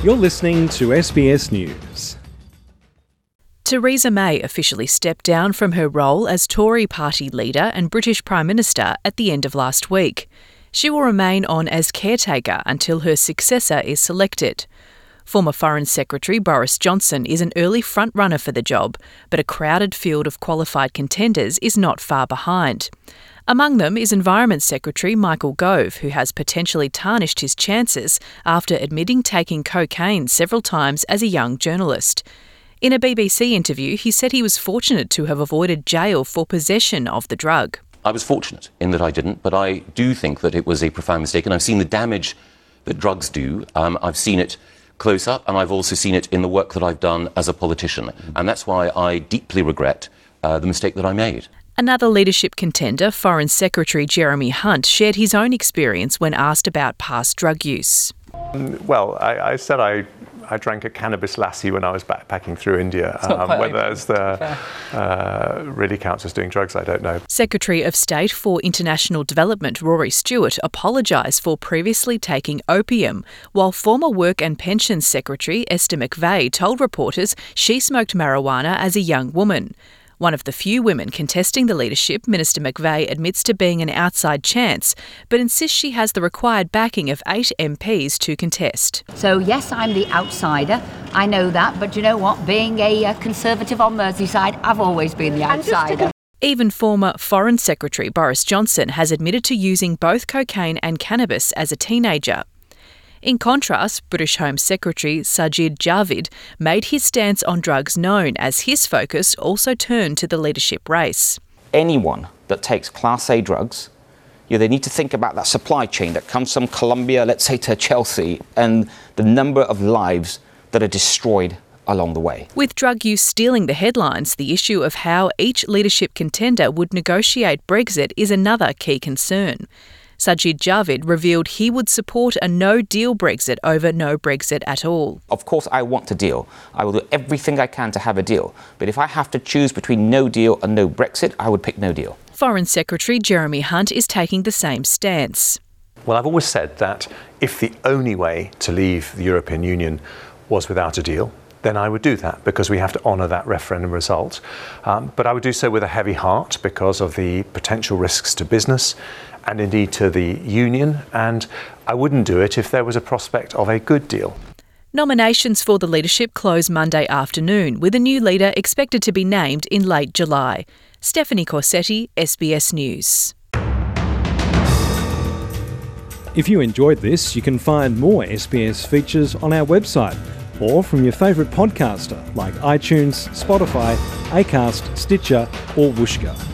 You're listening to SBS News. Theresa May officially stepped down from her role as Tory party leader and British Prime Minister at the end of last week. She will remain on as caretaker until her successor is selected. Former Foreign Secretary Boris Johnson is an early front-runner for the job, but a crowded field of qualified contenders is not far behind. Among them is Environment Secretary Michael Gove, who has potentially tarnished his chances after admitting taking cocaine several times as a young journalist. In a BBC interview, he said he was fortunate to have avoided jail for possession of the drug. I was fortunate in that I didn't, but I do think that it was a profound mistake, and I've seen the damage that drugs do. I've seen it close up, and I've also seen it in the work that I've done as a politician, and that's why I deeply regret the mistake that I made. Another leadership contender, Foreign Secretary Jeremy Hunt, shared his own experience when asked about past drug use. Well, I said I drank a cannabis lassi when I was backpacking through India. Whether that's really counts as doing drugs, I don't know. Secretary of State for International Development Rory Stewart apologised for previously taking opium, while former Work and Pensions Secretary Esther McVey told reporters she smoked marijuana as a young woman. One of the few women contesting the leadership, Minister McVey admits to being an outside chance, but insists she has the required backing of 8 MPs to contest. So yes, I'm the outsider, I know that, but you know what, being a Conservative on Merseyside, I've always been the outsider. Even former Foreign Secretary Boris Johnson has admitted to using both cocaine and cannabis as a teenager. In contrast, British Home Secretary Sajid Javid made his stance on drugs known as his focus also turned to the leadership race. Anyone that takes Class A drugs, they need to think about that supply chain that comes from Colombia, let's say, to Chelsea, and the number of lives that are destroyed along the way. With drug use stealing the headlines, the issue of how each leadership contender would negotiate Brexit is another key concern. Sajid Javid revealed he would support a no-deal Brexit over no Brexit at all. Of course, I want a deal. I will do everything I can to have a deal. But if I have to choose between no deal and no Brexit, I would pick no deal. Foreign Secretary Jeremy Hunt is taking the same stance. Well, I've always said that if the only way to leave the European Union was without a deal, then I would do that because we have to honour that referendum result. But I would do so with a heavy heart because of the potential risks to business and indeed to the union, and I wouldn't do it if there was a prospect of a good deal. Nominations for the leadership close Monday afternoon, with a new leader expected to be named in late July. Stephanie Corsetti, SBS News. If you enjoyed this, you can find more SBS features on our website or from your favourite podcaster like iTunes, Spotify, Acast, Stitcher or Whooshkaa.